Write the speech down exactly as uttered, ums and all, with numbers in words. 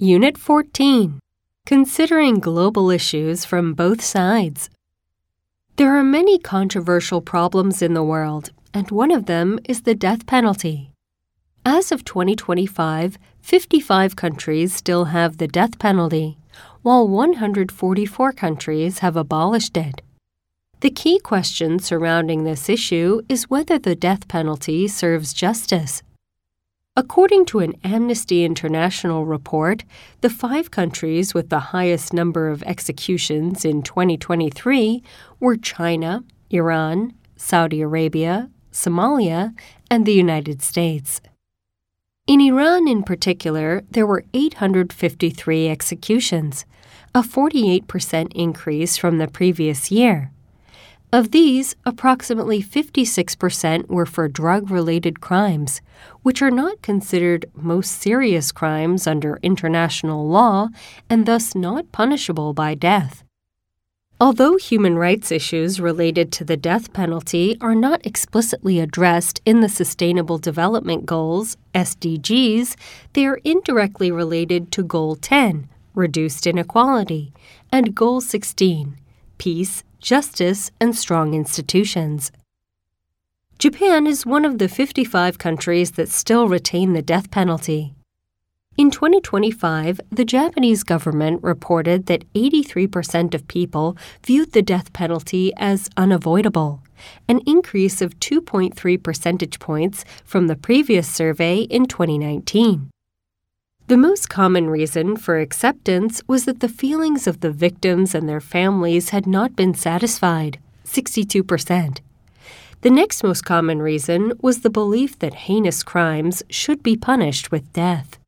Unit fourteen. Considering global issues from both sides. There are many controversial problems in the world, and one of them is the death penalty. As of twenty twenty-five, fifty-five countries still have the death penalty, while one hundred forty-four countries have abolished it. The key question surrounding this issue is whether the death penalty serves justice. According to an Amnesty International report, the five countries with the highest number of executions in twenty twenty-three were China, Iran, Saudi Arabia, Somalia, and the United States. In Iran in particular, there were eight hundred fifty-three executions, a forty-eight percent increase from the previous year. Of these, approximately fifty-six percent were for drug-related crimes, which are not considered most serious crimes under international law and thus not punishable by death. Although human rights issues related to the death penalty are not explicitly addressed in the Sustainable Development Goals, S D Gs, they are indirectly related to Goal ten, Reduced Inequality, and Goal sixteen, Peace, Justice, and Strong Institutions. Japan is one of the fifty-five countries that still retain the death penalty. In twenty twenty-five, the Japanese government reported that eighty-three percent of people viewed the death penalty as unavoidable, an increase of two point three percentage points from the previous survey in twenty nineteen. The most common reason for acceptance was that the feelings of the victims and their families had not been satisfied, sixty-two percent. The next most common reason was the belief that heinous crimes should be punished with death.